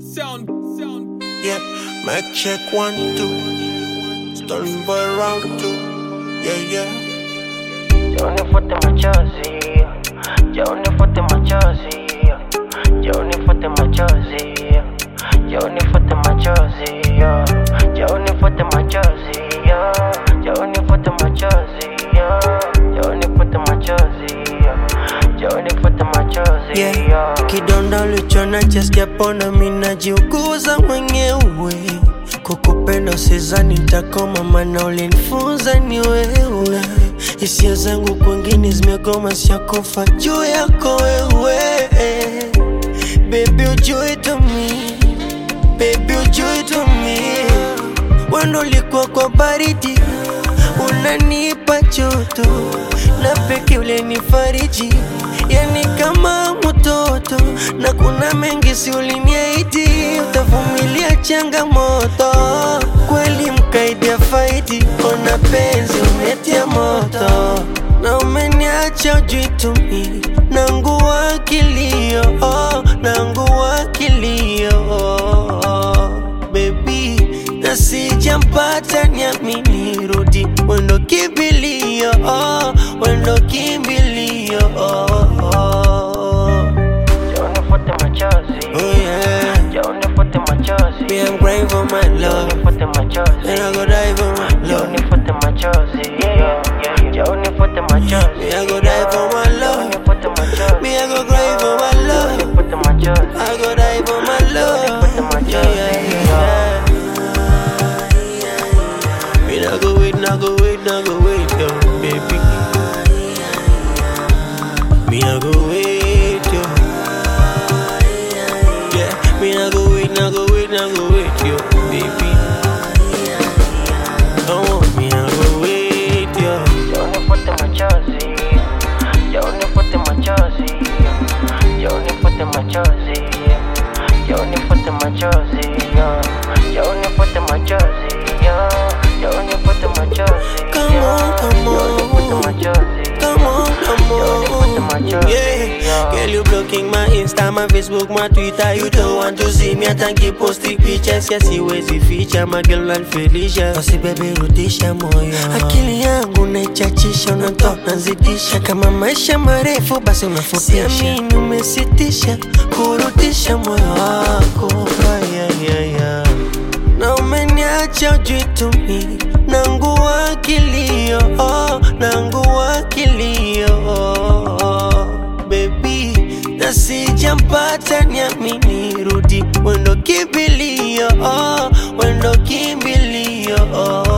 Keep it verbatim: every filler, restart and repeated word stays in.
Sound, sound. Yeah, mic check one, two. Starting for round two. Yeah, yeah. Ya unifuate machozi, ya unifuate machozi, ya unifuate machozi, ya unifuate machozi, ya unifuate machozi, ya unifuate machozi, ya unifuate machozi, ya unifuate machozi. Yeah, kidonda ulichona chasikia pona mina jiuguza mwenyewe. Kukupenda usizani nitakoma maana ulinifunza ni wewe. Hisia zangu kwingine zimegoma siyakufa juu yako wewe. Baby ujui to me, baby ujui to me. Wendo ulikuwa kwa baridi, unanipa joto, na peke ulinifariji, yani kama mtoto. Na kuna mengi si uliniahidi, utavumilia changamoto. Kweli mkaidia faidi, ona penzi umetia moto. Na umeniacha ujui to me, nangu wakilio, oh, nangu wakilio, oh, baby. Na sijampata niamini, rudi wendo kimbilio, oh, wendo kimbilio, oh, oh. Ya unifuate machozi, Oh yeah, ya unifuate machozi, me I'm crying for my ya love, unifuate machozi, and I go die for my ya love. unifuate machozi, ya unifuate machozi, Me I go die for my ya love, unifuate machozi, me I go cry for my ya love, unifuate machozi, I go die for my love. Yeah, yeah, yeah. Me I go wait, I go wait, I go wait, yo, baby. Me I go wait, yo. Yeah, me I go wait, I go wait, I go wait, yo, baby. Oh, me I go wait, yo. ya unifuate machozi, ya unifuate machozi, ya unifuate machozi, ya unifuate machozi, ya unifuate machozi, ya unifuate machozi. Come on, come on. Ya unifuate machozi. Come on, come on. Yeah. Yeah, girl, you blocking my Insta, my Facebook, my Twitter. You don't want to see me, I thank you posting pictures. Yes, siwezi feature my girl and Felicia. Basi baby rudisha moyo, akili yangu naichachisha, unatoa nazidisha. Kama maisha marefu basi unafupisha. Siamini umesitisha kurudisha moyo wako. Yeah, yeah, yeah. Na umeniacha ujui to me, nangu wakilio, oh, nangu wakilio, oh, oh, baby. Na sijampata niamini, rudi wendo kimbilio, oh, wendo kimbilio, oh.